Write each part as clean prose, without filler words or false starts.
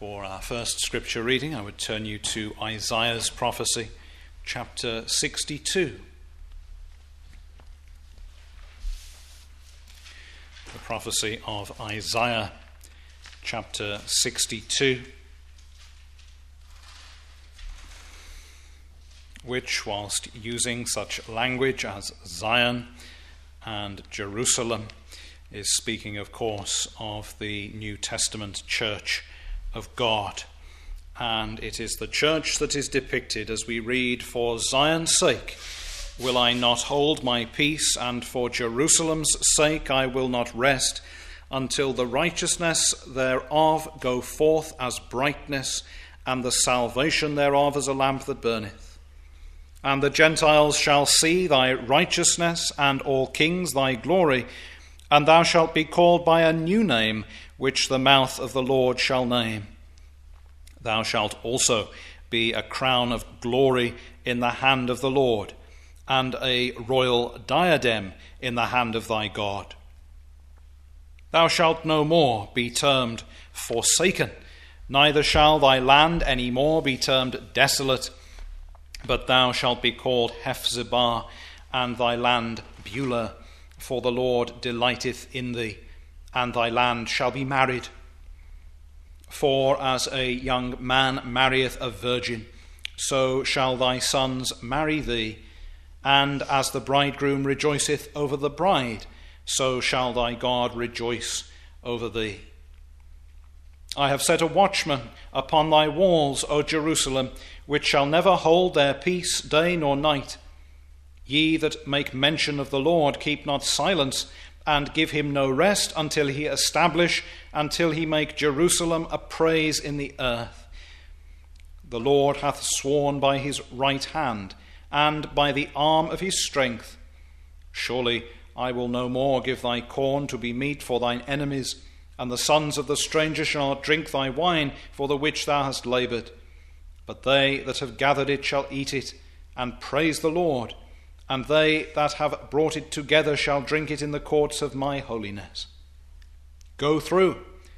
For our first scripture reading, I would turn you to Isaiah's prophecy, chapter 62. The prophecy of Isaiah, chapter 62, which, whilst using such language as Zion and Jerusalem, is speaking, of course, of the New Testament church of God. And it is the church that is depicted as we read, "For Zion's sake will I not hold my peace, and for Jerusalem's sake I will not rest, until the righteousness thereof go forth as brightness, and the salvation thereof as a lamp that burneth. And the Gentiles shall see thy righteousness, and all kings thy glory, and thou shalt be called by a new name, which the mouth of the Lord shall name. Thou shalt also be a crown of glory in the hand of the Lord, and a royal diadem in the hand of thy God. Thou shalt no more be termed forsaken, neither shall thy land any more be termed desolate, but thou shalt be called Hephzibah, and thy land Beulah, for the Lord delighteth in thee, and thy land shall be married. For as a young man marrieth a virgin, so shall thy sons marry thee, and as the bridegroom rejoiceth over the bride, so shall thy God rejoice over thee. I have set a watchman upon thy walls, O Jerusalem, which shall never hold their peace day nor night. Ye that make mention of the Lord, keep not silence, and give him no rest until he make Jerusalem a praise in the earth. The Lord hath sworn by his right hand, and by the arm of his strength. Surely I will no more give thy corn to be meat for thine enemies, and the sons of the stranger shall not drink thy wine, for the which thou hast laboured. But they that have gathered it shall eat it, and praise the Lord, and they that have brought it together shall drink it in the courts of my holiness. Go through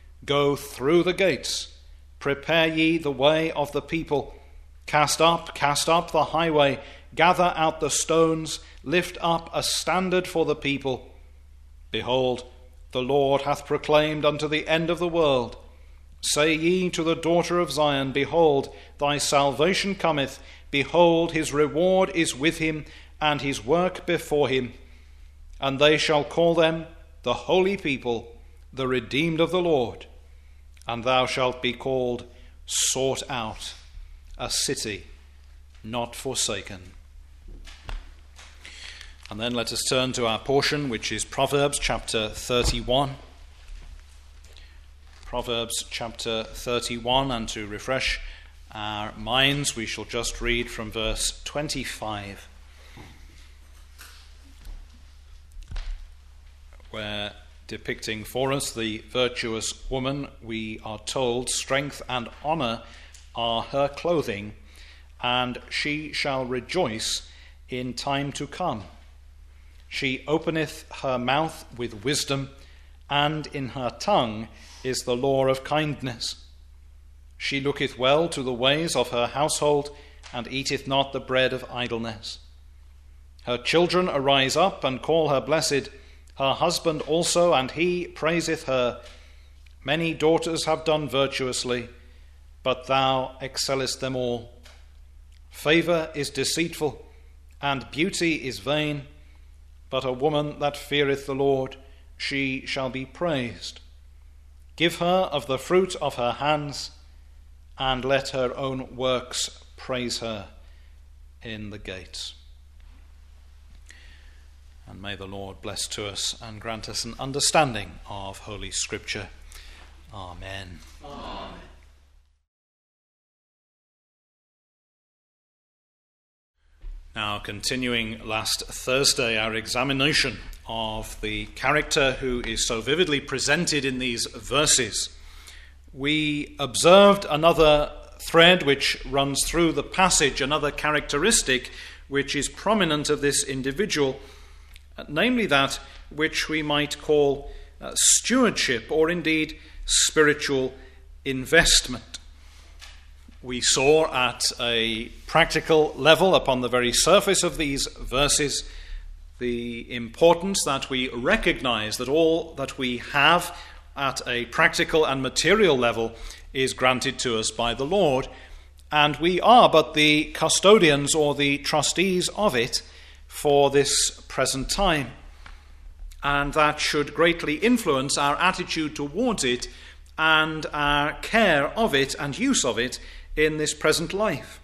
the gates, prepare ye the way of the people. Cast up the highway, gather out the stones, lift up a standard for the people. Behold, the Lord hath proclaimed unto the end of the world. Say ye to the daughter of Zion, Behold, thy salvation cometh. Behold, his reward is with him, and his work before him. And they shall call them the holy people, the redeemed of the Lord. And thou shalt be called sought out, a city not forsaken." And then let us turn to our portion, which is Proverbs chapter 31. Proverbs chapter 31, and to refresh our minds, we shall just read from verse 25, where, depicting for us the virtuous woman, we are told, "Strength and honour are her clothing, and she shall rejoice in time to come. She openeth her mouth with wisdom, and in her tongue is the law of kindness. She looketh well to the ways of her household, and eateth not the bread of idleness. Her children arise up and call her blessed, her husband also, and he praiseth her. Many daughters have done virtuously, but thou excellest them all. Favour is deceitful, and beauty is vain, but a woman that feareth the Lord, she shall be praised. Give her of the fruit of her hands, and let her own works praise her in the gates." And may the Lord bless to us and grant us an understanding of Holy Scripture. Amen. Amen. Now, continuing last Thursday, our examination of the character who is so vividly presented in these verses, we observed another thread which runs through the passage, another characteristic which is prominent of this individual, namely that which we might call stewardship, or indeed spiritual investment. We saw at a practical level, upon the very surface of these verses, the importance that we recognize that all that we have at a practical and material level is granted to us by the Lord, and we are but the custodians or the trustees of it for this present time. And that should greatly influence our attitude towards it and our care of it and use of it in this present life.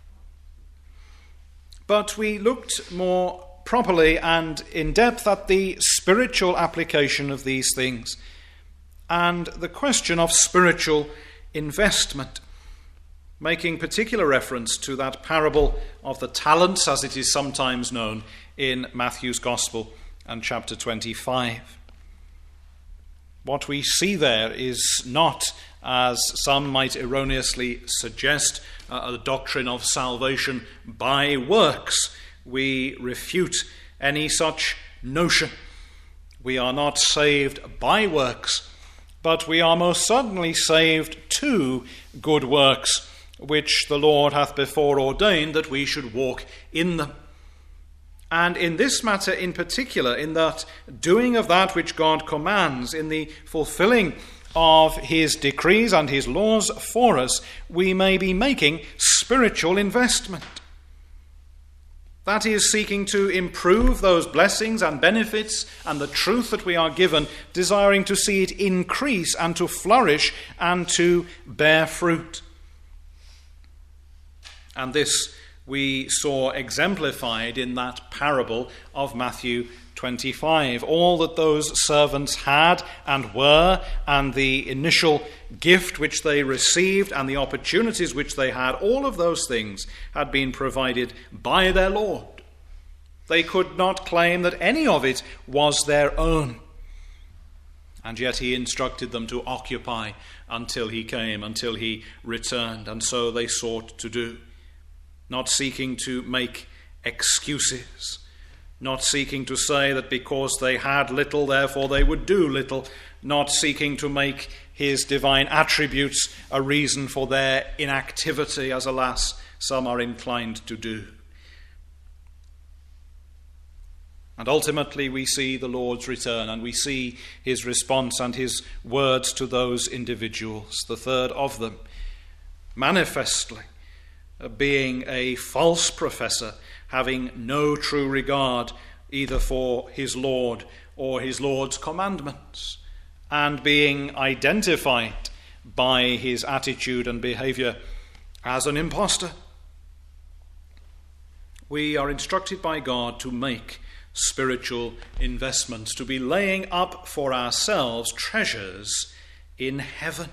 But we looked more properly and in depth at the spiritual application of these things and the question of spiritual investment, making particular reference to that parable of the talents, as it is sometimes known in Matthew's Gospel and chapter 25. What we see there is not, as some might erroneously suggest, a doctrine of salvation by works. We refute any such notion. We are not saved by works, but we are most certainly saved to good works, which the Lord hath before ordained that we should walk in them. And in this matter in particular, in that doing of that which God commands, in the fulfilling of his decrees and his laws for us, we may be making spiritual investment. That is, seeking to improve those blessings and benefits and the truth that we are given, desiring to see it increase and to flourish and to bear fruit. And this we saw exemplified in that parable of Matthew 25. All that those servants had and were, and the initial gift which they received and the opportunities which they had, all of those things had been provided by their Lord. They could not claim that any of it was their own. And yet he instructed them to occupy until he came, until he returned. And so they sought to do. Not seeking to make excuses, not seeking to say that because they had little, therefore they would do little, not seeking to make his divine attributes a reason for their inactivity, as alas, some are inclined to do. And ultimately we see the Lord's return, and we see his response and his words to those individuals, the third of them, manifestly being a false professor, having no true regard either for his Lord or his Lord's commandments, and being identified by his attitude and behavior as an impostor. We are instructed by God to make spiritual investments, to be laying up for ourselves treasures in heaven.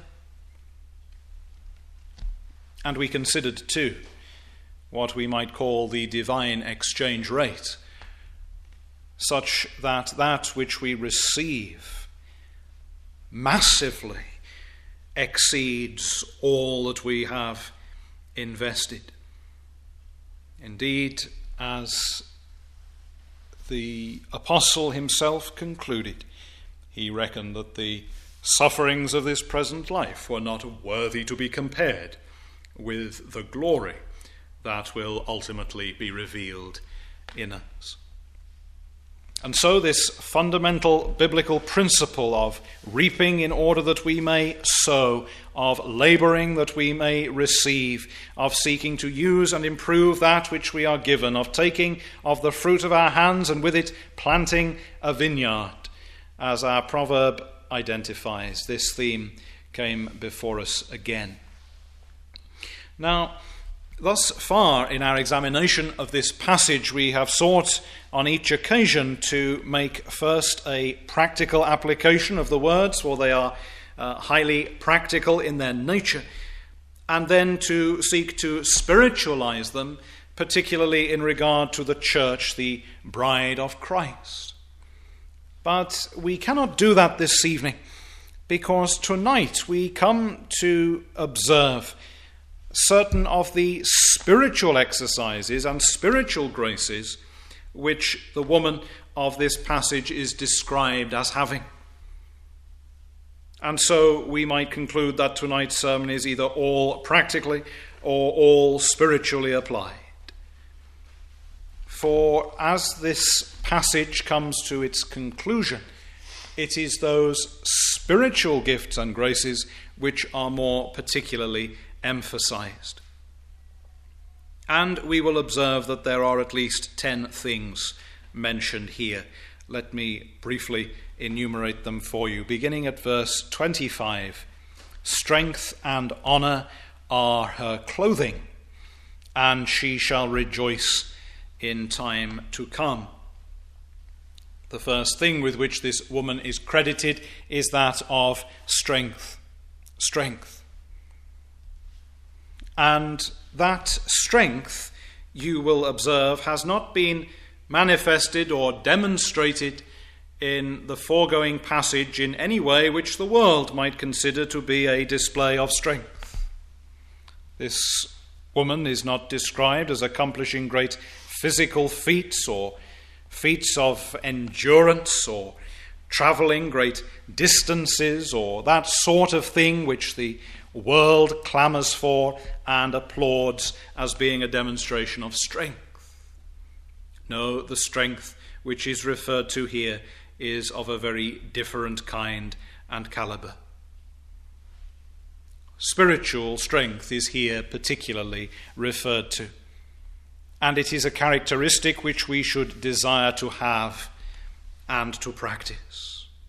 And we considered too what we might call the divine exchange rate, such that that which we receive massively exceeds all that we have invested. Indeed, as the apostle himself concluded, he reckoned that the sufferings of this present life were not worthy to be compared with the glory that will ultimately be revealed in us. And so this fundamental biblical principle of reaping in order that we may sow, of laboring that we may receive, of seeking to use and improve that which we are given, of taking of the fruit of our hands and with it planting a vineyard, as our proverb identifies, this theme came before us again. Now, thus far in our examination of this passage, we have sought on each occasion to make first a practical application of the words, for they are highly practical in their nature, and then to seek to spiritualize them, particularly in regard to the church, the bride of Christ. But we cannot do that this evening, because tonight we come to observe certain of the spiritual exercises and spiritual graces which the woman of this passage is described as having. And so we might conclude that tonight's sermon is either all practically or all spiritually applied. For as this passage comes to its conclusion, it is those spiritual gifts and graces which are more particularly emphasized. And we will observe that there are at least 10 things mentioned here. Let me briefly enumerate them for you. Beginning at verse 25, strength and honor are her clothing, and she shall rejoice in time to come. The first thing with which this woman is credited is that of strength. Strength. And that strength, you will observe, has not been manifested or demonstrated in the foregoing passage in any way which the world might consider to be a display of strength. This woman is not described as accomplishing great physical feats or feats of endurance or travelling great distances or that sort of thing which the world clamours for and applauds as being a demonstration of strength. No, the strength which is referred to here is of a very different kind and calibre. Spiritual strength is here particularly referred to, and it is a characteristic which we should desire to have and to practice.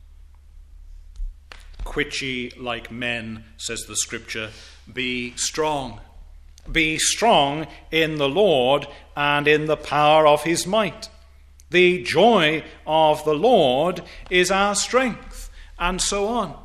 Quit ye like men, says the Scripture, be strong. Be strong in the Lord and in the power of his might. The joy of the Lord is our strength, and so on.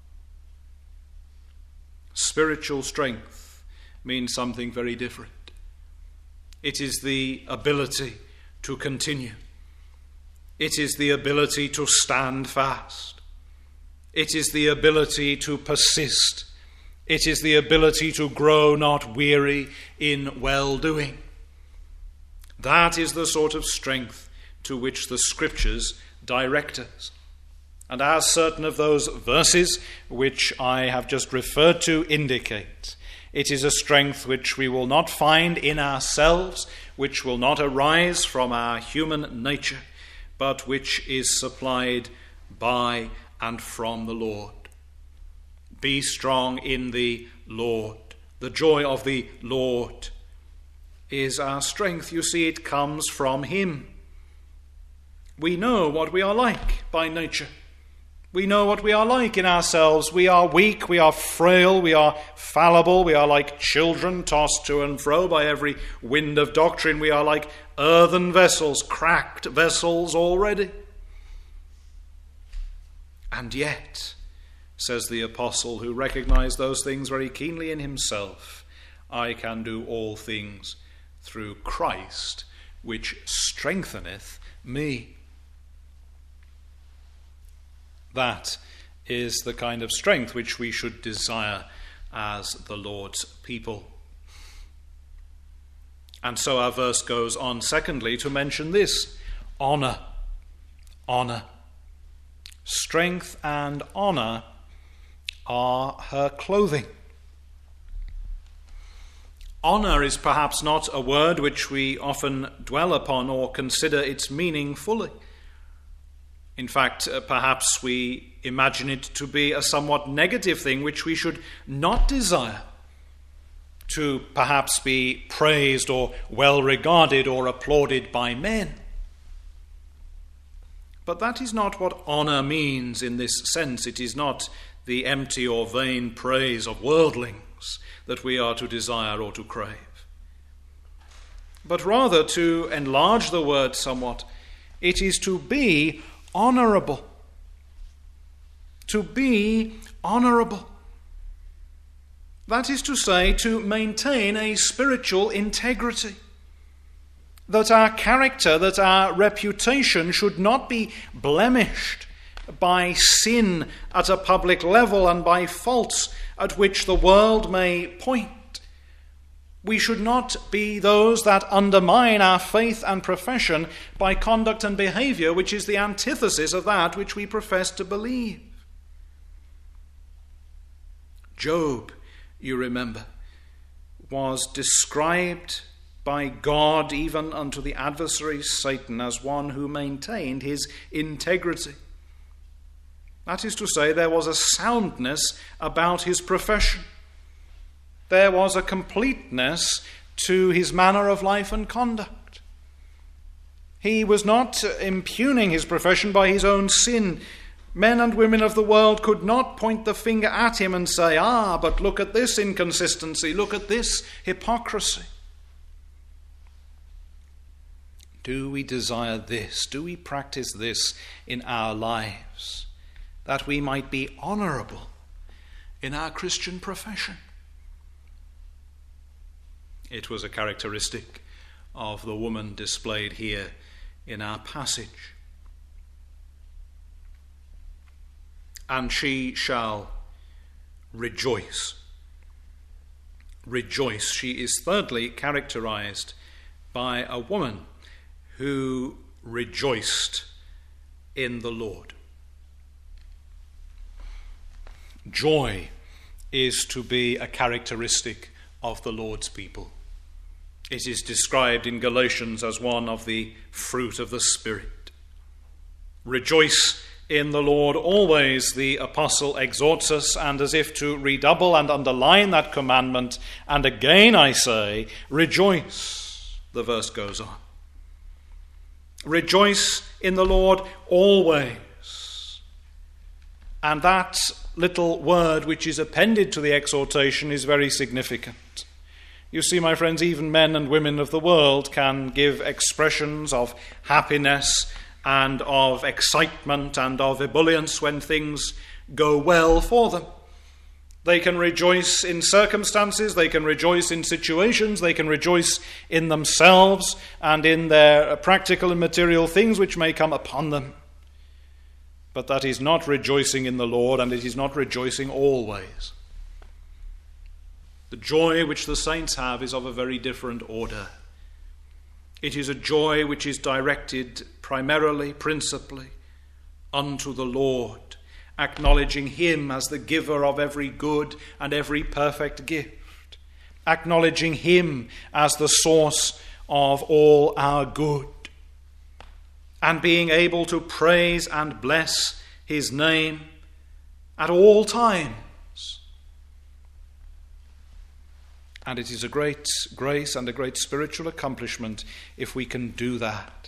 Spiritual strength means something very different. It is the ability to continue. It is the ability to stand fast. It is the ability to persist. It is the ability to grow not weary in well-doing. That is the sort of strength to which the Scriptures direct us. And as certain of those verses which I have just referred to indicate, it is a strength which we will not find in ourselves, which will not arise from our human nature, but which is supplied by and from the Lord. Be strong in the Lord. The joy of the Lord is our strength. You see, it comes from him. We know what we are like by nature. We know what we are like in ourselves. We are weak, we are frail, we are fallible, we are like children tossed to and fro by every wind of doctrine. We are like earthen vessels, cracked vessels already. And yet, says the apostle, who recognized those things very keenly in himself, I can do all things through Christ, which strengtheneth me. That is the kind of strength which we should desire as the Lord's people. And so our verse goes on, secondly, to mention this: honor. Honor. Strength and honor are her clothing. Honor is perhaps not a word which we often dwell upon or consider its meaning fully. In fact, perhaps we imagine it to be a somewhat negative thing which we should not desire, to perhaps be praised or well regarded or applauded by men. But that is not what honor means in this sense. It is not the empty or vain praise of worldlings that we are to desire or to crave. But rather, to enlarge the word somewhat, it is to be honorable. To be honorable. That is to say, to maintain a spiritual integrity. That our character, that our reputation should not be blemished by sin at a public level and by faults at which the world may point. We should not be those that undermine our faith and profession by conduct and behavior which is the antithesis of that which we profess to believe. Job, you remember, was described by God even unto the adversary Satan as one who maintained his integrity. That is to say, there was a soundness about his profession. There was a completeness to his manner of life and conduct. He was not impugning his profession by his own sin. Men and women of the world could not point the finger at him and say, but look at this inconsistency, look at this hypocrisy. Do we desire this? Do we practice this in our lives, that we might be honorable in our Christian profession? It was a characteristic of the woman displayed here in our passage. And she shall rejoice. Rejoice. She is thirdly characterized by a woman who rejoiced in the Lord. Joy is to be a characteristic of the Lord's people. It is described in Galatians as one of the fruit of the Spirit. Rejoice in the Lord always, the apostle exhorts us, and as if to redouble and underline that commandment, and again I say, rejoice, the verse goes on. Rejoice in the Lord always. And that little word which is appended to the exhortation is very significant. You see, my friends, even men and women of the world can give expressions of happiness and of excitement and of ebullience when things go well for them. They can rejoice in circumstances, they can rejoice in situations, they can rejoice in themselves and in their practical and material things which may come upon them. But that is not rejoicing in the Lord, and it is not rejoicing always. The joy which the saints have is of a very different order. It is a joy which is directed primarily, principally, unto the Lord, acknowledging him as the giver of every good and every perfect gift, acknowledging him as the source of all our good, and being able to praise and bless his name at all times. And it is a great grace and a great spiritual accomplishment if we can do that.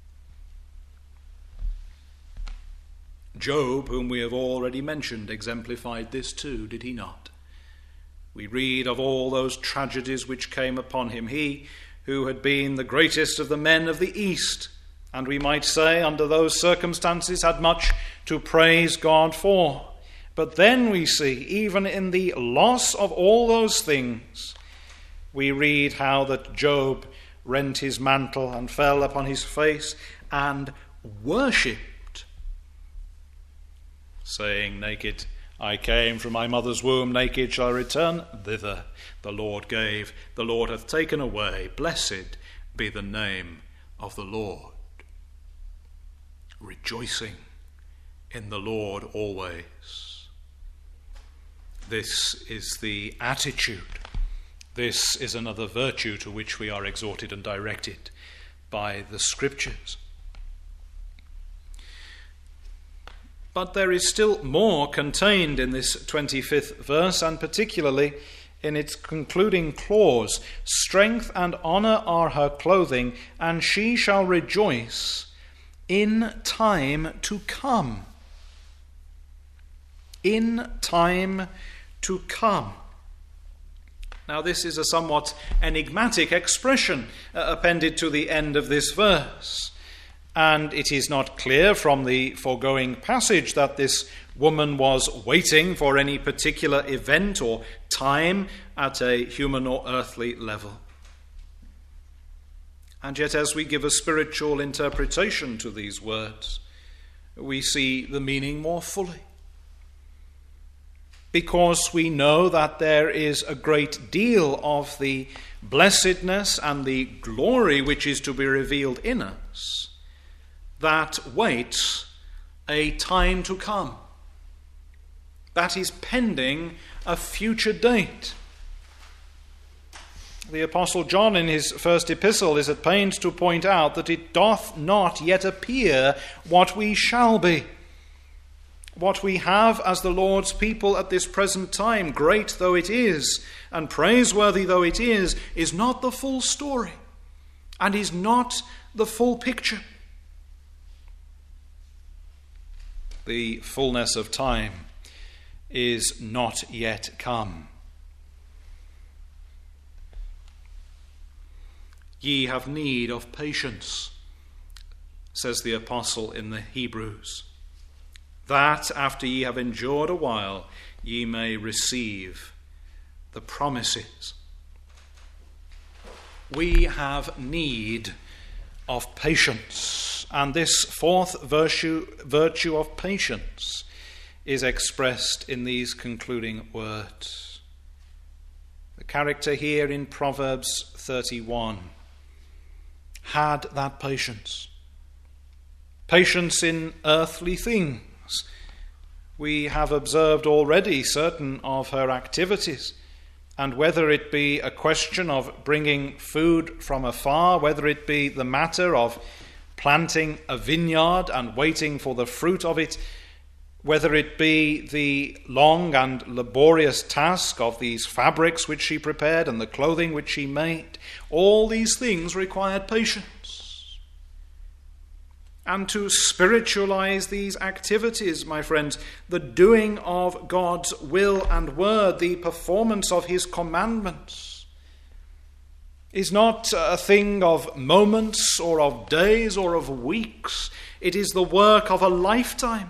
Job, whom we have already mentioned, exemplified this too, did he not? We read of all those tragedies which came upon him. He who had been the greatest of the men of the East, and we might say under those circumstances had much to praise God for. But then we see, even in the loss of all those things, we read how that Job rent his mantle and fell upon his face and worshipped, saying, naked I came from my mother's womb, naked shall I return thither. The Lord gave, the Lord hath taken away. Blessed be the name of the Lord. Rejoicing in the Lord always. This is the attitude. This is another virtue to which we are exhorted and directed by the Scriptures. But there is still more contained in this 25th verse, and particularly in its concluding clause. Strength and honor are her clothing, and she shall rejoice in time to come. In time to come. Now, this is a somewhat enigmatic expression appended to the end of this verse. And it is not clear from the foregoing passage that this woman was waiting for any particular event or time at a human or earthly level. And yet, as we give a spiritual interpretation to these words, we see the meaning more fully. Because we know that there is a great deal of the blessedness and the glory which is to be revealed in us that waits a time to come, that is pending a future date. the Apostle John in his first epistle is at pains to point out that it doth not yet appear what we shall be. What we have as the Lord's people at this present time, great though it is, and praiseworthy though it is not the full story, and is not the full picture. The fullness of time is not yet come. Ye have need of patience, says the apostle in the Hebrews, that after ye have endured a while, ye may receive the promises. We have need of patience, and this fourth virtue of patience is expressed in these concluding words. The character here in Proverbs 31 had that patience. Patience in earthly things. We have observed already certain of her activities, and whether it be a question of bringing food from afar, whether it be the matter of planting a vineyard and waiting for the fruit of it, whether it be the long and laborious task of these fabrics which she prepared and the clothing which she made, all these things required patience. And to spiritualize these activities, my friends, the doing of God's will and word, the performance of his commandments, is not a thing of moments or of days or of weeks. It is the work of a lifetime.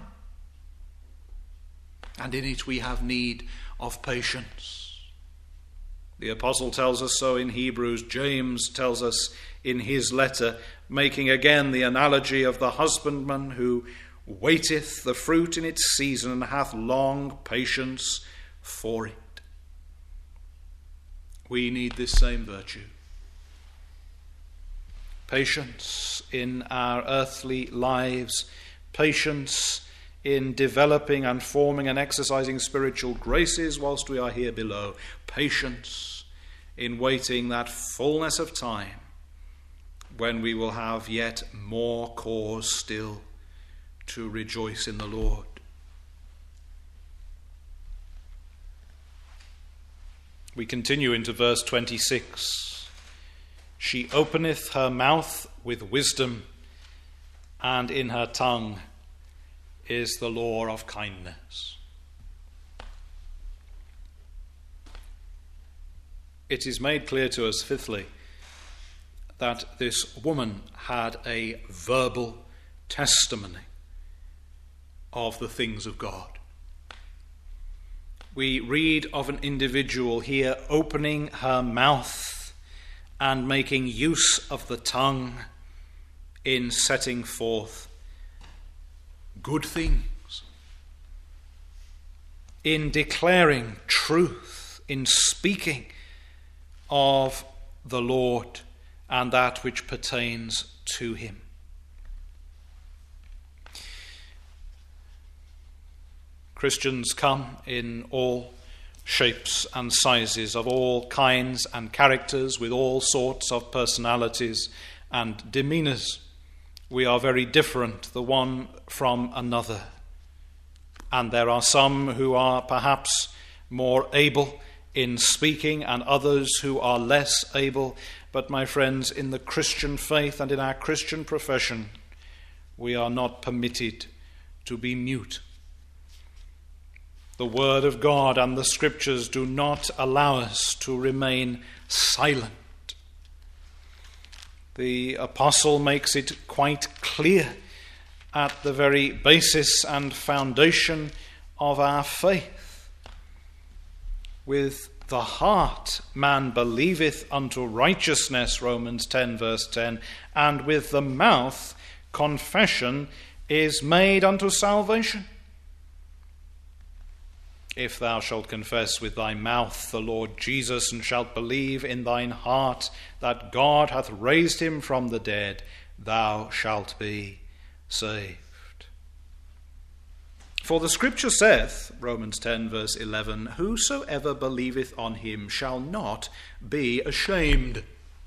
And in it we have need of patience. The apostle tells us so in Hebrews. James tells us in his letter, making again the analogy of the husbandman who waiteth the fruit in its season and hath long patience for it. We need this same virtue. Patience in our earthly lives, patience in developing and forming and exercising spiritual graces whilst we are here below, patience in waiting that fullness of time when we will have yet more cause still to rejoice in the Lord. We continue into verse 26. She openeth her mouth with wisdom, and in her tongue is the law of kindness. It is made clear to us, fifthly, that this woman had a verbal testimony of the things of God. We read of an individual here opening her mouth and making use of the tongue in setting forth good things, in declaring truth, in speaking of the Lord and that which pertains to him. Christians come in all shapes and sizes, of all kinds and characters, with all sorts of personalities and demeanors. We are very different, the one from another. And there are some who are perhaps more able in speaking and others who are less able. But my friends, in the Christian faith and in our Christian profession, we are not permitted to be mute. The Word of God and the Scriptures do not allow us to remain silent. The apostle makes it quite clear at the very basis and foundation of our faith. With the heart man believeth unto righteousness, Romans 10 verse 10, and with the mouth confession is made unto salvation. If thou shalt confess with thy mouth the Lord Jesus, and shalt believe in thine heart that God hath raised him from the dead, thou shalt be saved. For the Scripture saith, Romans 10 verse 11, whosoever believeth on him shall not be ashamed.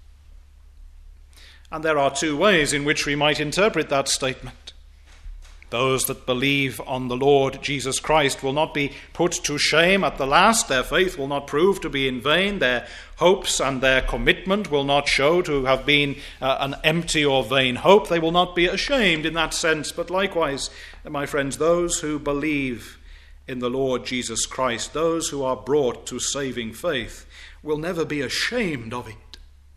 And there are two ways in which we might interpret that statement. Those that believe on the Lord Jesus Christ will not be put to shame at the last. Their faith will not prove to be in vain. Their hopes and their commitment will not show to have been an empty or vain hope. They will not be ashamed in that sense. But likewise, my friends, those who believe in the Lord Jesus Christ, those who are brought to saving faith, will never be ashamed of it.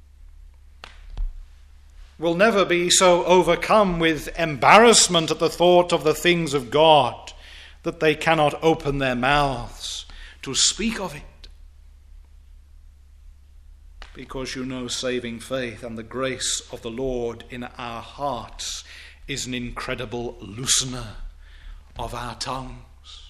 Will never be so overcome with embarrassment at the thought of the things of God that they cannot open their mouths to speak of it. Because you know, saving faith and the grace of the Lord in our hearts is an incredible loosener of our tongues.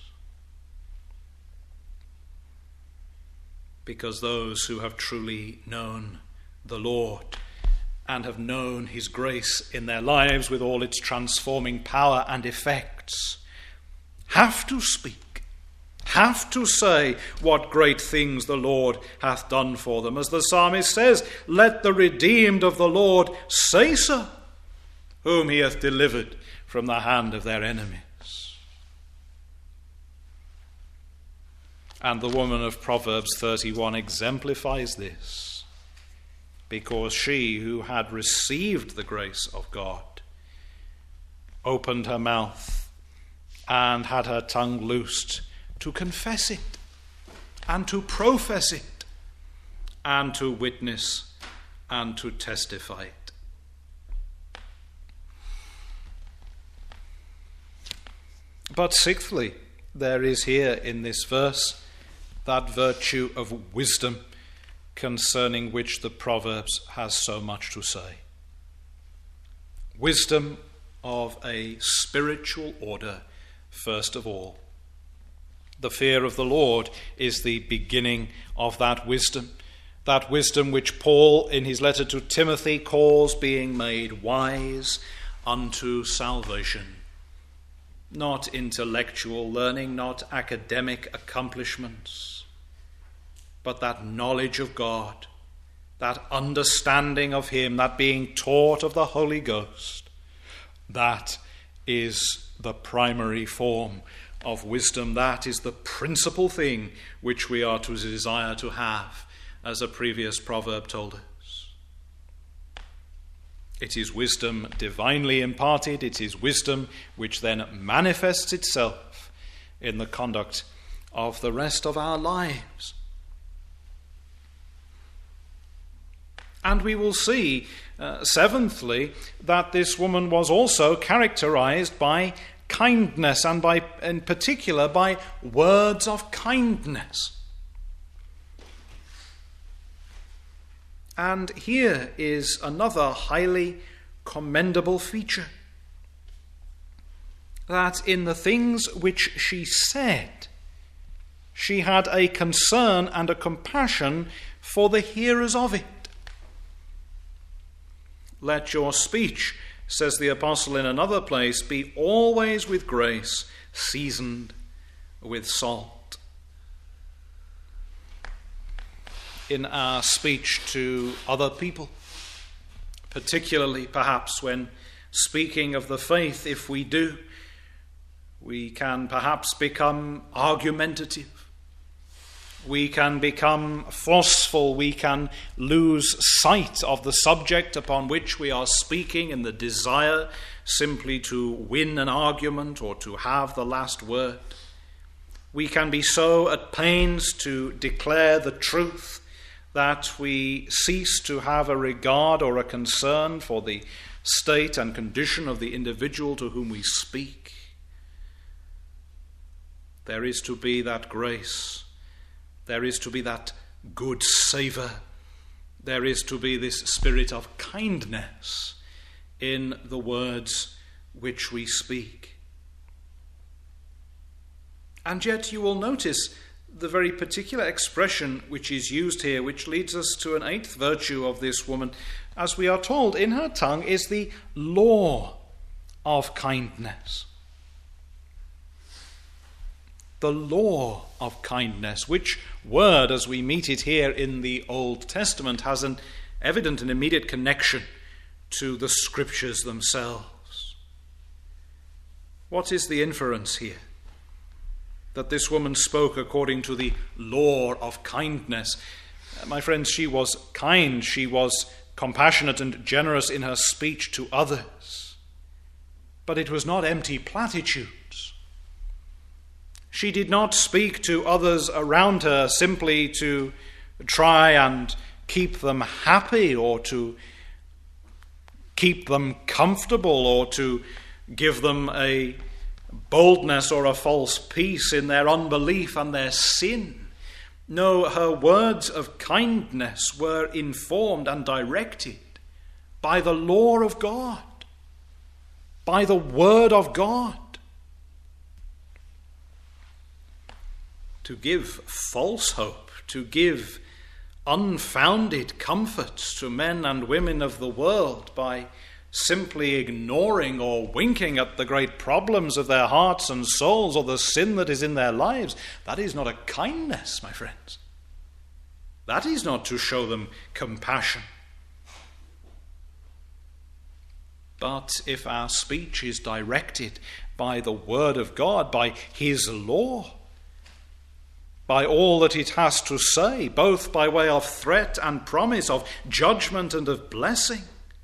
Because those who have truly known the Lord and have known his grace in their lives with all its transforming power and effects, have to speak, have to say what great things the Lord hath done for them. As the psalmist says, let the redeemed of the Lord say so, whom he hath delivered from the hand of their enemies. And the woman of Proverbs 31 exemplifies this, because she who had received the grace of God opened her mouth and had her tongue loosed to confess it and to profess it and to witness and to testify it. But sixthly, there is here in this verse that virtue of wisdom concerning which the Proverbs has so much to say. Wisdom of a spiritual order, first of all. The fear of the Lord is the beginning of that wisdom which Paul in his letter to Timothy calls being made wise unto salvation. Not intellectual learning, not academic accomplishments, but that knowledge of God, that understanding of him, that being taught of the Holy Ghost, that is the primary form of wisdom. That is the principal thing which we are to desire to have, as a previous proverb told us. It is wisdom divinely imparted. It is wisdom which then manifests itself in the conduct of the rest of our lives. And we will see, seventhly, that this woman was also characterized by kindness, and in particular by words of kindness. And here is another highly commendable feature, that in the things which she said, she had a concern and a compassion for the hearers of it. Let your speech, says the apostle in another place, be always with grace, seasoned with salt. In our speech to other people, particularly perhaps when speaking of the faith, if we do, we can perhaps become argumentative. We can become forceful. We can lose sight of the subject upon which we are speaking in the desire simply to win an argument or to have the last word. We can be so at pains to declare the truth that we cease to have a regard or a concern for the state and condition of the individual to whom we speak. There is to be that grace. There is to be that good savour. There is to be this spirit of kindness in the words which we speak. And yet you will notice the very particular expression which is used here, which leads us to an eighth virtue of this woman. As we are told, in her tongue is the law of kindness. the law of kindness, which word, as we meet it here in the Old Testament, has an evident and immediate connection to the Scriptures themselves. What is the inference here? That this woman spoke according to the law of kindness. My friends, she was kind, she was compassionate and generous in her speech to others. But it was not empty platitudes. She did not speak to others around her simply to try and keep them happy or to keep them comfortable or to give them a boldness or a false peace in their unbelief and their sin. No, her words of kindness were informed and directed by the law of God, by the word of God. To give false hope, to give unfounded comforts to men and women of the world by simply ignoring or winking at the great problems of their hearts and souls or the sin that is in their lives, that is not a kindness, my friends. That is not to show them compassion. But if our speech is directed by the word of God, by his law, by all that it has to say, both by way of threat and promise, of judgment and of blessing,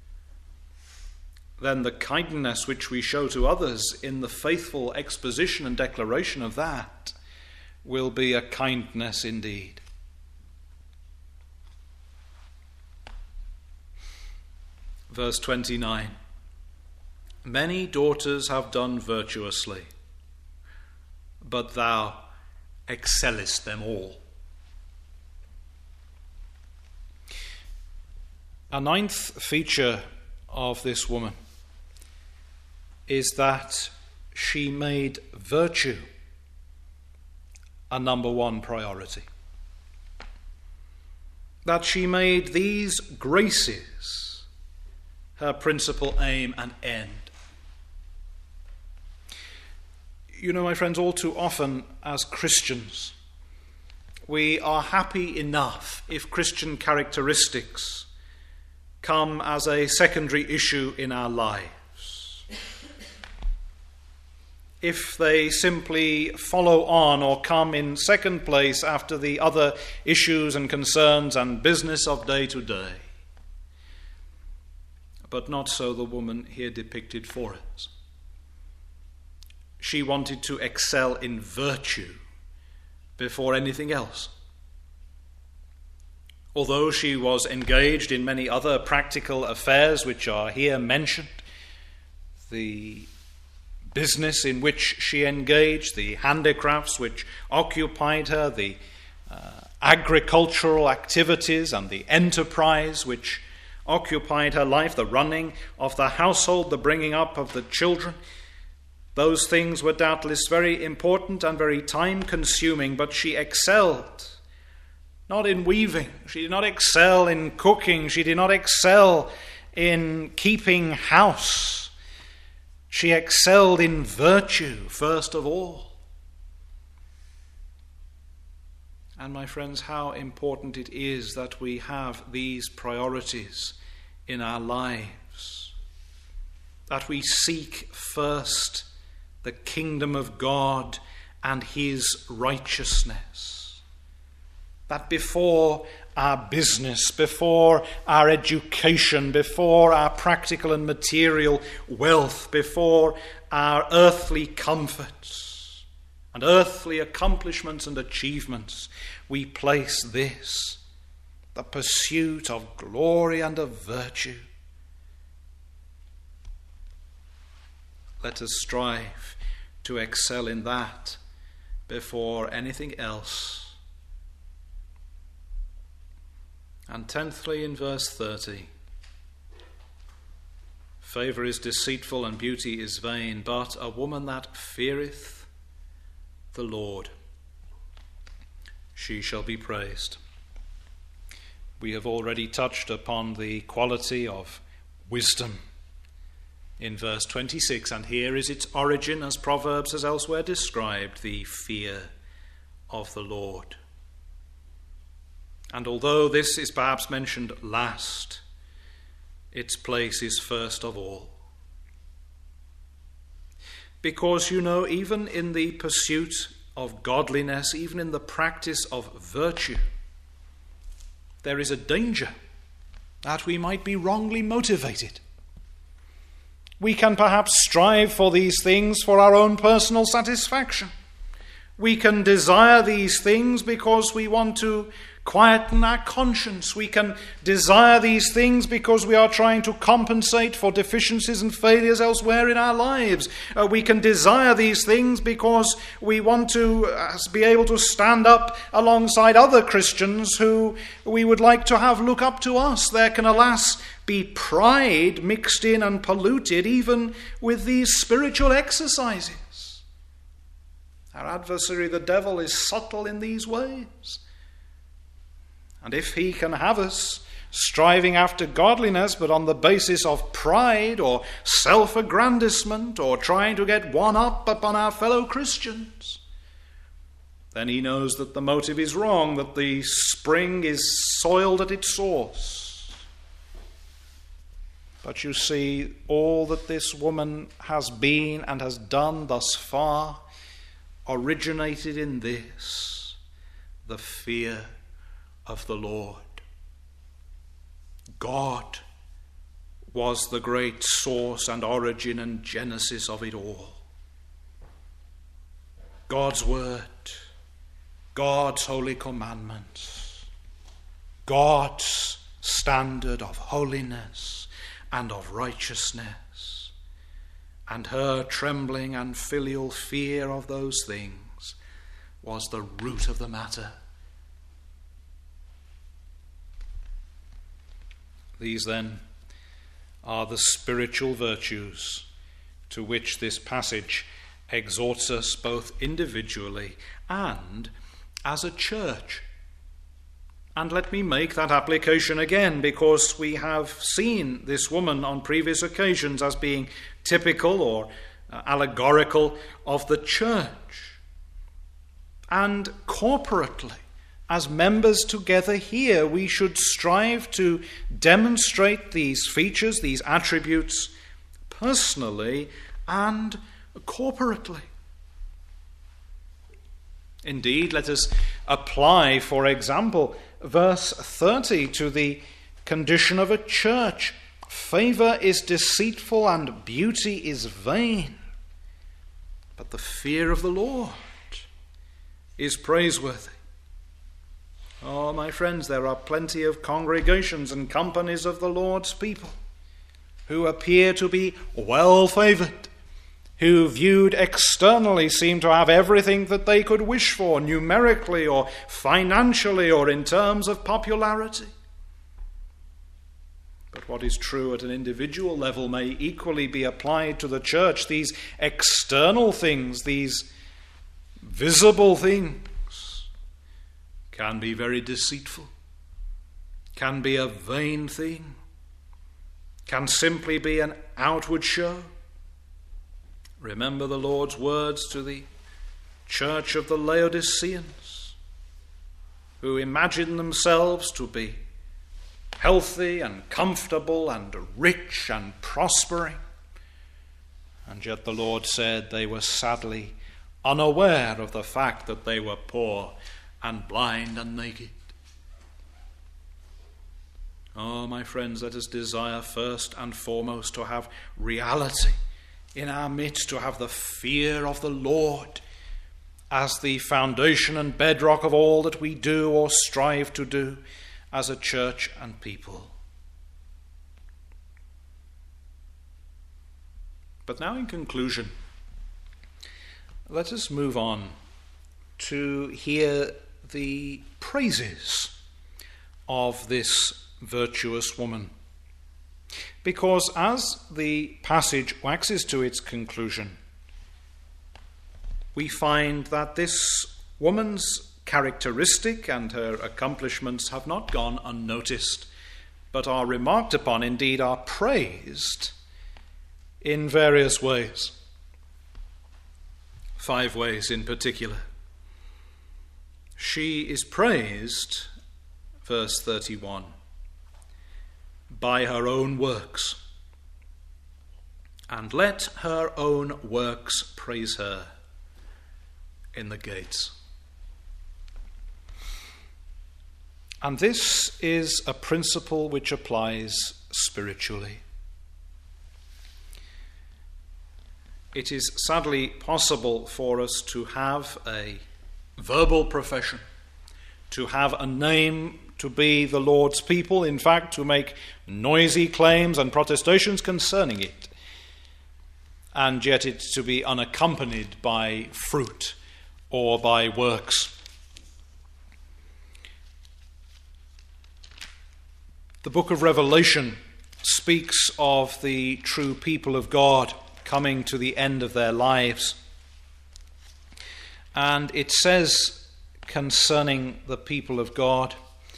then the kindness which we show to others in the faithful exposition and declaration of that will be a kindness indeed. Verse 29. Many daughters have done virtuously, but thou excellest them all. A ninth feature of this woman is that she made virtue a number one priority. That she made these graces her principal aim and end. You know, my friends, all too often as Christians, we are happy enough if Christian characteristics come as a secondary issue in our lives. If they simply follow on or come in second place after the other issues and concerns and business of day to day. But not so the woman here depicted for us. She wanted to excel in virtue before anything else. Although she was engaged in many other practical affairs which are here mentioned, the business in which she engaged, the handicrafts which occupied her, the agricultural activities and the enterprise which occupied her life, the running of the household, the bringing up of the children, those things were doubtless very important and very time-consuming, but she excelled not in weaving, she did not excel in cooking, she did not excel in keeping house. She excelled in virtue, first of all. And my friends, how important it is that we have these priorities in our lives, that we seek first the kingdom of God and his righteousness. That before our business, before our education, before our practical and material wealth, before our earthly comforts and earthly accomplishments and achievements, we place this, the pursuit of glory and of virtue. Let us strive to excel in that before anything else. And tenthly, in verse 30, favor is deceitful and beauty is vain, but a woman that feareth the Lord, she shall be praised. We have already touched upon the quality of wisdom in verse 26, and here is its origin, as Proverbs has elsewhere described, the fear of the Lord. And although this is perhaps mentioned last, its place is first of all. Because, even in the pursuit of godliness, even in the practice of virtue, there is a danger that we might be wrongly motivated. We can perhaps strive for these things for our own personal satisfaction. We can desire these things because we want to quieten our conscience. We can desire these things because we are trying to compensate for deficiencies and failures elsewhere in our lives. We can desire these things because we want to be able to stand up alongside other Christians who we would like to have look up to us. There can, alas, be pride mixed in and polluted even with these spiritual exercises. Our adversary, the devil, is subtle in these ways. And if he can have us striving after godliness, but on the basis of pride or self-aggrandizement or trying to get one up upon our fellow Christians, then he knows that the motive is wrong, that the spring is soiled at its source. But you see, all that this woman has been and has done thus far originated in this, the fear of the Lord. God was the great source and origin and genesis of it all. God's word, God's holy commandments, God's standard of holiness and of righteousness, and her trembling and filial fear of those things was the root of the matter. These, then, are the spiritual virtues to which this passage exhorts us both individually and as a church. And let me make that application again, because we have seen this woman on previous occasions as being typical or allegorical of the church. And corporately, as members together here, we should strive to demonstrate these features, these attributes, personally and corporately. Indeed, let us apply, for example, verse 30 to the condition of a church. Favor is deceitful and beauty is vain, but the fear of the Lord is praiseworthy. Oh, my friends, there are plenty of congregations and companies of the Lord's people who appear to be well-favored, who viewed externally seem to have everything that they could wish for, numerically or financially or in terms of popularity. But what is true at an individual level may equally be applied to the church. These external things, these visible things, can be very deceitful, can be a vain thing, can simply be an outward show. Remember the Lord's words to the church of the Laodiceans, who imagine themselves to be healthy and comfortable and rich and prospering. And yet the Lord said they were sadly unaware of the fact that they were poor and blind and naked. Oh, my friends, let us desire first and foremost to have reality in our midst, to have the fear of the Lord as the foundation and bedrock of all that we do or strive to do as a church and people. But now, in conclusion, let us move on to hear the praises of this virtuous woman. Because as the passage waxes to its conclusion, we find that this woman's characteristic and her accomplishments have not gone unnoticed, but are remarked upon, indeed are praised, in various ways. 5 ways in particular. She is praised, verse 31, by her own works. And let her own works praise her in the gates. And this is a principle which applies spiritually. It is sadly possible for us to have a verbal profession, to have a name, to be the Lord's people, in fact, to make noisy claims and protestations concerning it, and yet it to be unaccompanied by fruit or by works. The book of Revelation speaks of the true people of God coming to the end of their lives. And it says concerning the people of God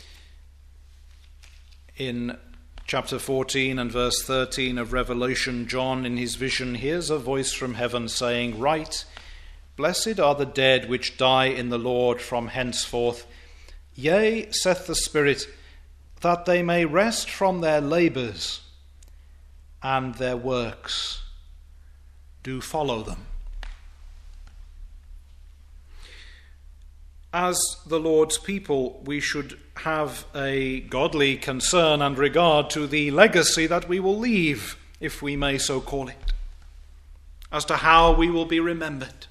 in chapter 14 and verse 13 of Revelation, John in his vision hears a voice from heaven saying, "Write, blessed are the dead which die in the Lord from henceforth. Yea, saith the Spirit, that they may rest from their labours, and their works do follow them." As the Lord's people, we should have a godly concern and regard to the legacy that we will leave, if we may so call it, as to how we will be remembered.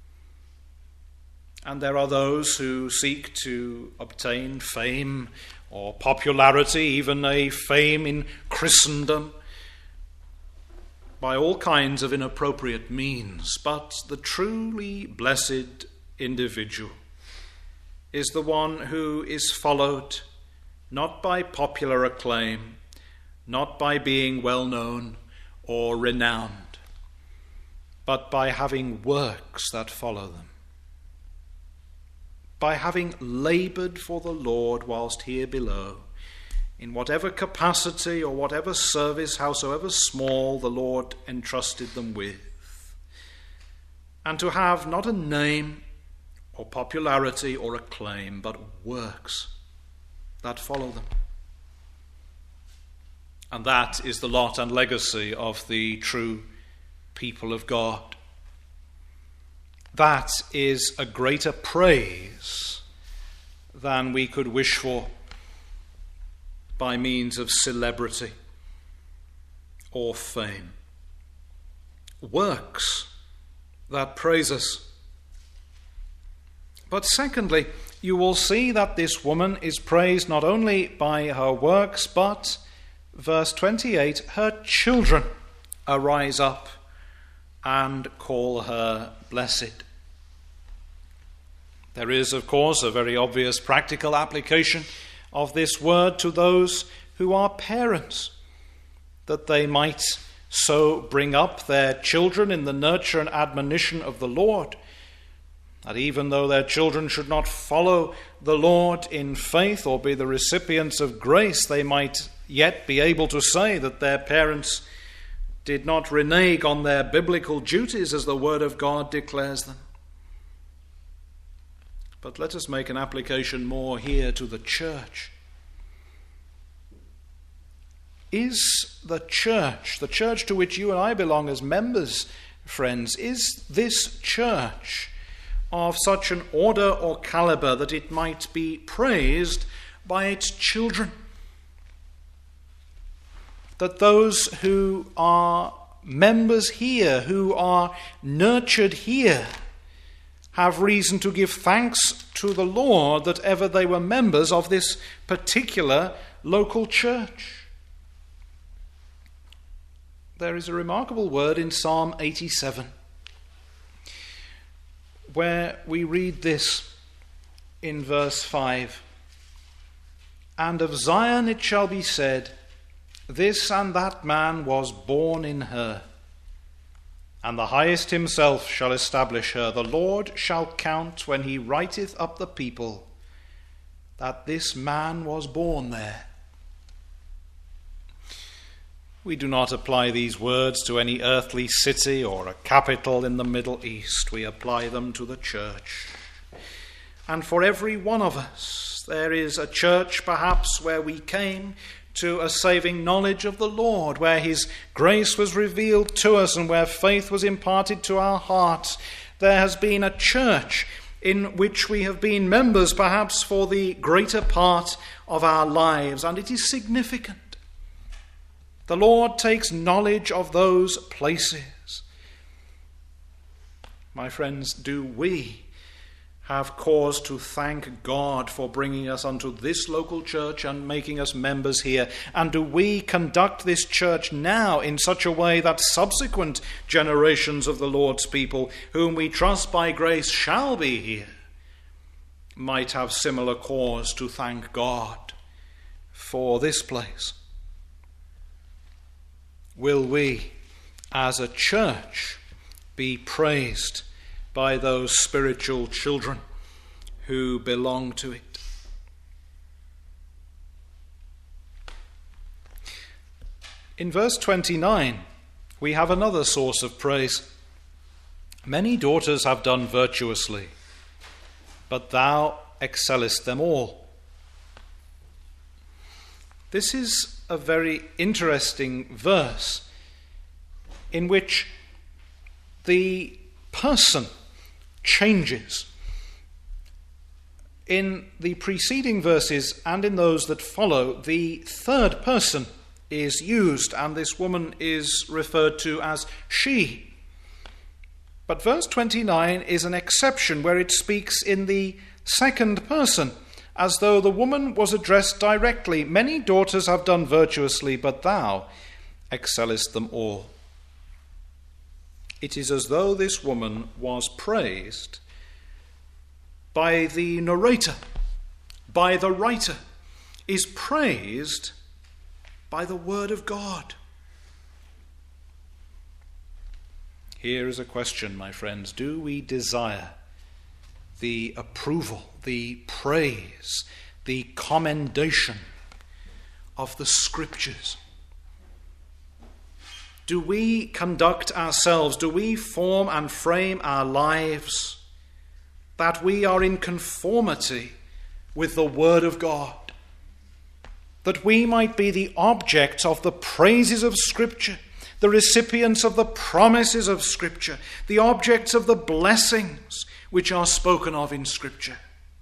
And there are those who seek to obtain fame or popularity, even a fame in Christendom, by all kinds of inappropriate means. But the truly blessed individual is the one who is followed not by popular acclaim, not by being well known or renowned, but by having works that follow them, by having laboured for the Lord whilst here below, in whatever capacity or whatever service, howsoever small, the Lord entrusted them with, and to have not a name or popularity or acclaim, but works that follow them. And that is the lot and legacy of the true people of God. That is a greater praise than we could wish for by means of celebrity or fame. Works that praise us. But secondly, you will see that this woman is praised not only by her works, but, verse 28, her children arise up and call her blessed. There is, of course, a very obvious practical application of this word to those who are parents, that they might so bring up their children in the nurture and admonition of the Lord, that even though their children should not follow the Lord in faith or be the recipients of grace, they might yet be able to say that their parents did not renege on their biblical duties as the Word of God declares them. But let us make an application more here to the church. Is the church to which you and I belong as members, friends, is this church of such an order or caliber that it might be praised by its children? That those who are members here, who are nurtured here, have reason to give thanks to the Lord that ever they were members of this particular local church. There is a remarkable word in Psalm 87, where we read this in verse 5. And of Zion it shall be said, this and that man was born in her, and the highest himself shall establish her. The Lord shall count when he writeth up the people, that this man was born there. We do not apply these words to any earthly city or a capital in the Middle East. We apply them to the church. And for every one of us, there is a church perhaps where we came to a saving knowledge of the Lord, where his grace was revealed to us and where faith was imparted to our hearts. There has been a church in which we have been members perhaps for the greater part of our lives, and it is significant. The Lord takes knowledge of those places. My friends, do we have cause to thank God for bringing us unto this local church and making us members here? And do we conduct this church now in such a way that subsequent generations of the Lord's people, whom we trust by grace shall be here, might have similar cause to thank God for this place? Will we, as a church, be praised by those spiritual children who belong to it? In verse 29, we have another source of praise. Many daughters have done virtuously, but thou excellest them all. This is a very interesting verse in which the person changes. In the preceding verses and in those that follow, the third person is used, and this woman is referred to as she. But verse 29 is an exception where it speaks in the second person, as though the woman was addressed directly. Many daughters have done virtuously, but thou excellest them all. It is as though this woman was praised by the narrator, by the writer, is praised by the word of God. Here is a question, my friends. Do we desire the approval, the praise, the commendation of the Scriptures? Do we conduct ourselves, do we form and frame our lives that we are in conformity with the Word of God, that we might be the objects of the praises of Scripture, the recipients of the promises of Scripture, the objects of the blessings which are spoken of in Scripture?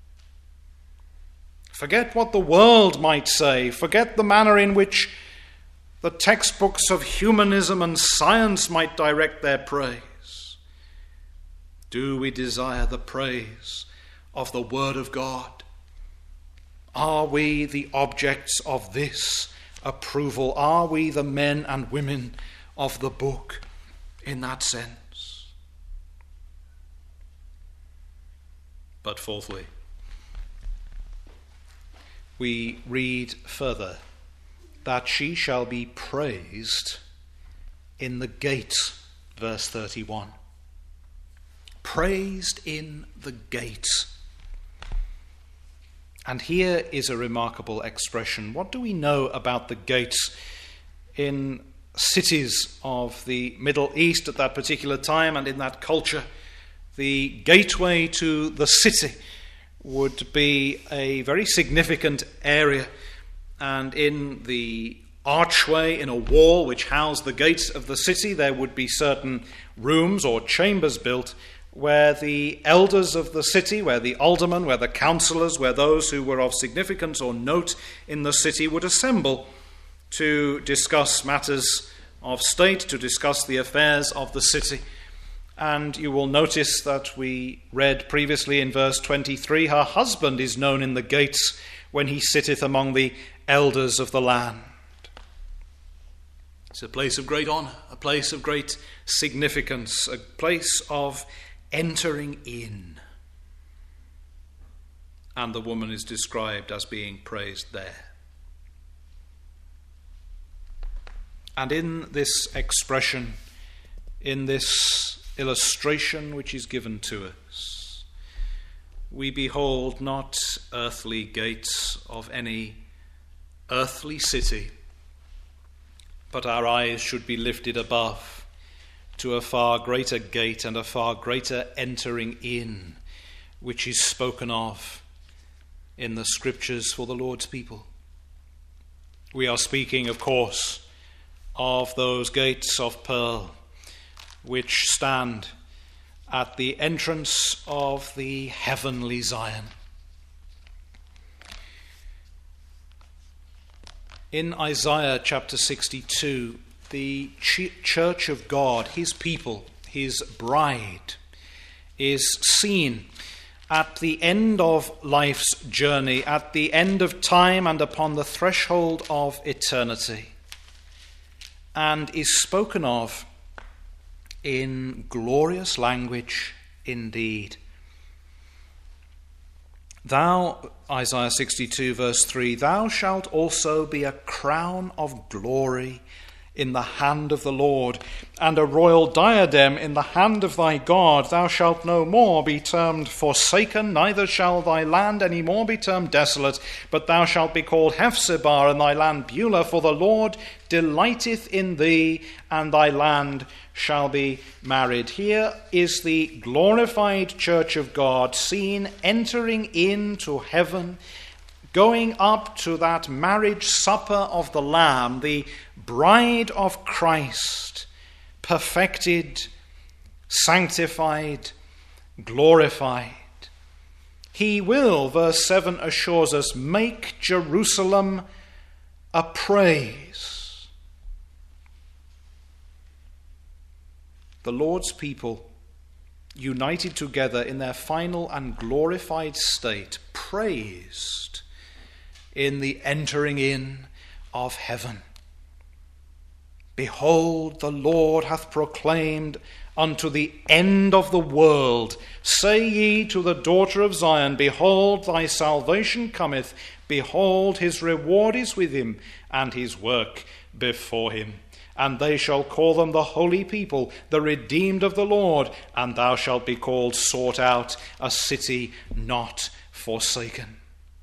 Forget what the world might say. Forget the manner in which the textbooks of humanism and science might direct their praise. Do we desire the praise of the Word of God? Are we the objects of this approval? Are we the men and women of the book in that sense? But fourthly, we read further that she shall be praised in the gate, verse 31. Praised in the gate. And here is a remarkable expression. What do we know about the gates in cities of the Middle East at that particular time and in that culture? The gateway to the city would be a very significant area, and in the archway in a wall which housed the gates of the city, there would be certain rooms or chambers built where the elders of the city, where the aldermen, where the councillors, where those who were of significance or note in the city would assemble to discuss matters of state, to discuss the affairs of the city. And you will notice that we read previously in verse 23, her husband is known in the gates when he sitteth among the elders of the land. It's a place of great honour, a place of great significance, a place of entering in. And the woman is described as being praised there. And in this expression, in this illustration which is given to us, we behold not earthly gates of any earthly city, but our eyes should be lifted above to a far greater gate and a far greater entering in, which is spoken of in the Scriptures for the Lord's people. We are speaking, of course, of those gates of pearl which stand at the entrance of the heavenly Zion. In Isaiah chapter 62, the church of God, his people, his bride, is seen at the end of life's journey, at the end of time and upon the threshold of eternity, and is spoken of in glorious language indeed. Thou, Isaiah 62 verse 3, thou shalt also be a crown of glory in the hand of the Lord, and a royal diadem in the hand of thy God. Thou shalt no more be termed forsaken, neither shall thy land any more be termed desolate, but thou shalt be called Hephzibah, and thy land Beulah, for the Lord delighteth in thee, and thy land shall be married. Here is the glorified church of God seen entering into heaven, going up to that marriage supper of the Lamb, the bride of Christ, perfected, sanctified, glorified. He will, verse 7 assures us, make Jerusalem a praise. The Lord's people, united together in their final and glorified state, praised in the entering in of heaven. Behold, the Lord hath proclaimed unto the end of the world. Say ye to the daughter of Zion, behold, thy salvation cometh. Behold, his reward is with him, and his work before him. And they shall call them the holy people, the redeemed of the Lord. And thou shalt be called sought out, a city not forsaken.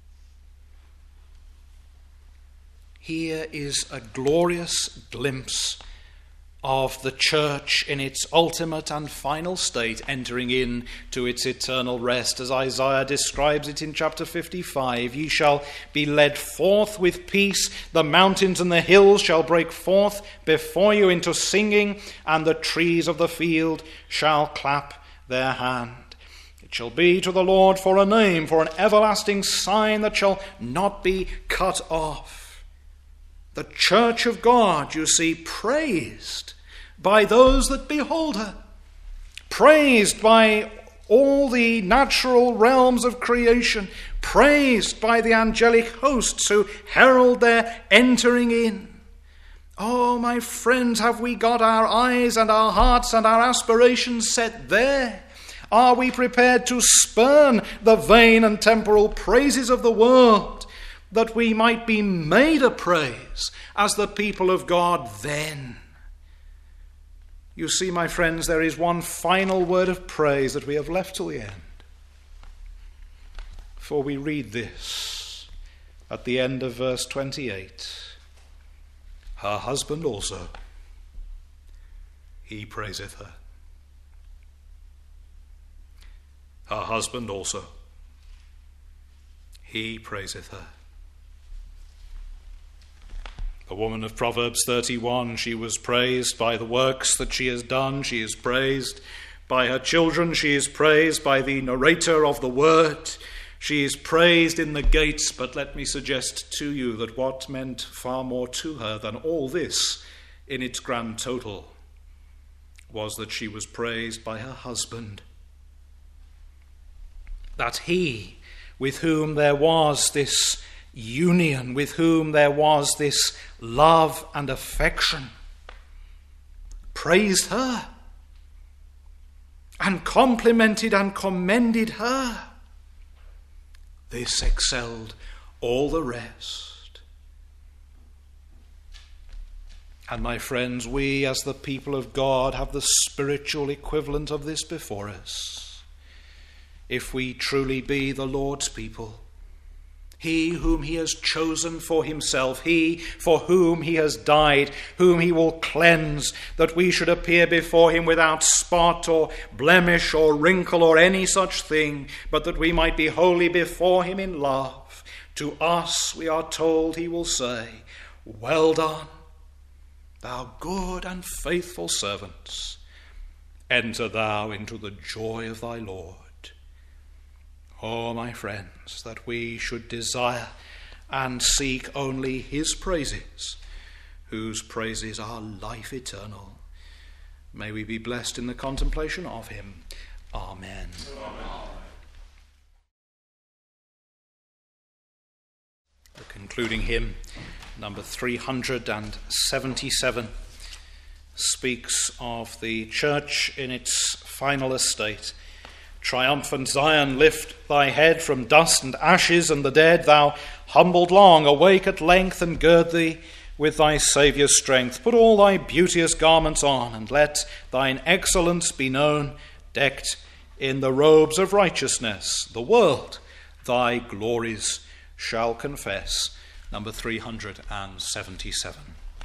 Here is a glorious glimpse of the church in its ultimate and final state, entering in to its eternal rest, as Isaiah describes it in chapter 55. Ye shall be led forth with peace, the mountains and the hills shall break forth before you into singing, and the trees of the field shall clap their hand. It shall be to the Lord for a name, for an everlasting sign that shall not be cut off. The church of God, you see, praised by those that behold her, praised by all the natural realms of creation, praised by the angelic hosts who herald their entering in. Oh, my friends, have we got our eyes and our hearts and our aspirations set there? Are we prepared to spurn the vain and temporal praises of the world, that we might be made a praise as the people of God then? You see, my friends, there is one final word of praise that we have left till the end. For we read this at the end of verse 28. Her husband also, he praiseth her. Her husband also, he praiseth her. The woman of Proverbs 31, she was praised by the works that she has done. She is praised by her children. She is praised by the narrator of the word. She is praised in the gates. But let me suggest to you that what meant far more to her than all this in its grand total was that she was praised by her husband. That he, with whom there was this union, with whom there was this love and affection, praised her and complimented and commended her. This excelled all the rest. And my friends, we as the people of God have the spiritual equivalent of this before us. If we truly be the Lord's people, he whom he has chosen for himself, he for whom he has died, whom he will cleanse, that we should appear before him without spot or blemish or wrinkle or any such thing, but that we might be holy before him in love. To us, we are told, he will say, well done, thou good and faithful servant. Enter thou into the joy of thy Lord. Oh, my friends, that we should desire and seek only his praises, whose praises are life eternal. May we be blessed in the contemplation of him. Amen. Amen. The concluding hymn, number 377, speaks of the church in its final estate. Triumphant Zion, lift thy head from dust and ashes and the dead. Thou humbled long, awake at length, and gird thee with thy Saviour's strength. Put all thy beauteous garments on, and let thine excellence be known, decked in the robes of righteousness. The world thy glories shall confess. Number 377.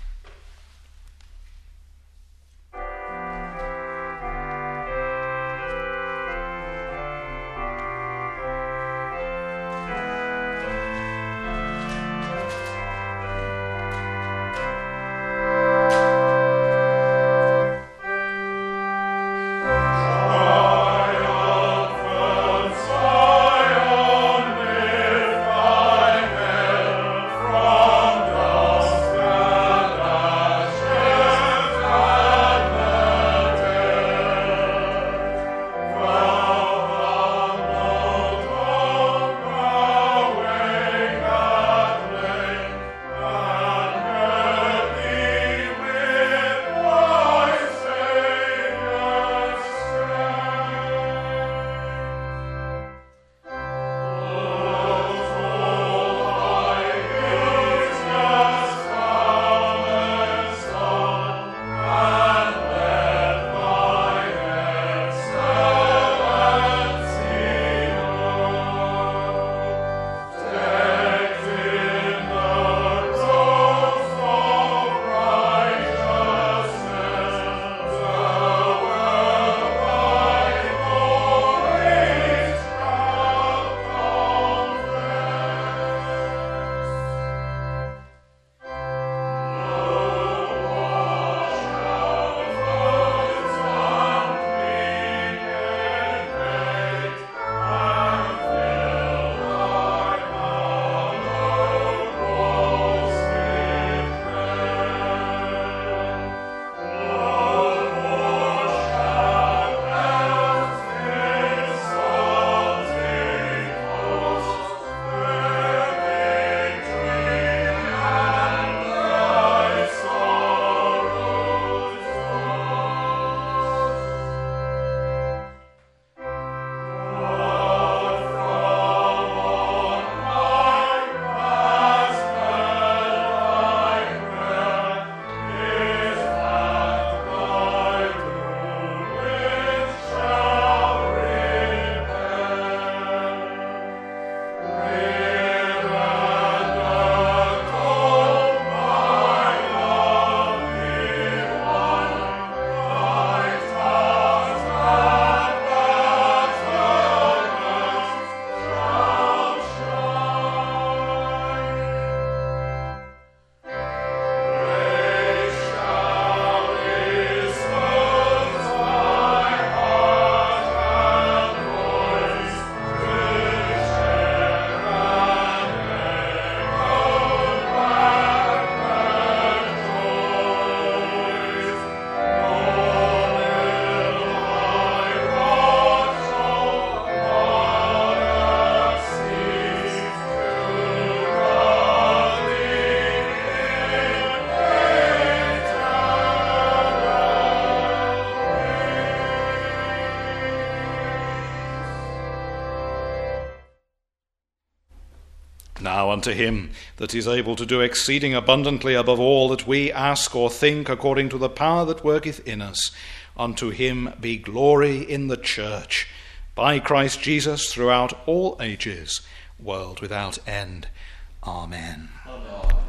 Now unto him that is able to do exceeding abundantly above all that we ask or think, according to the power that worketh in us, unto him be glory in the church, by Christ Jesus throughout all ages, world without end. Amen. Amen.